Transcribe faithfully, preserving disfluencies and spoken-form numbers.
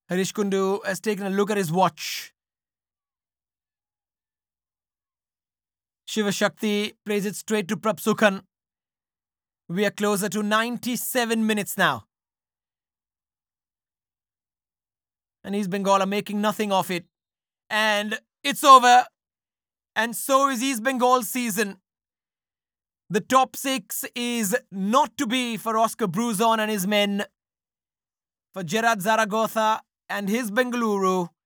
Harish Kundu has taken a look at his watch. Shiva Shakti plays it straight to Prabsukhan. We are closer to ninety-seven minutes now. And East Bengal are making nothing of it. And it's over. And so is East Bengal's season. The top six is not to be for Oscar Bruzon and his men. For Gerard Zaragoza and his Bengaluru,